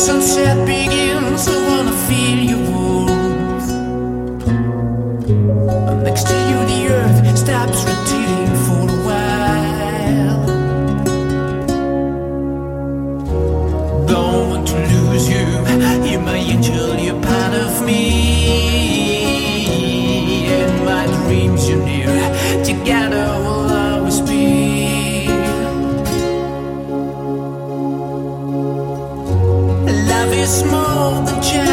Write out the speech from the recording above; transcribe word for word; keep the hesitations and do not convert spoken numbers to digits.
sunset begins, I wanna feel your warmth. Next to you the earth stops rotating for a while. Don't want to lose you, you're my angel, you're part of me. In my dreams you're near, together we'll always be. Love is more than just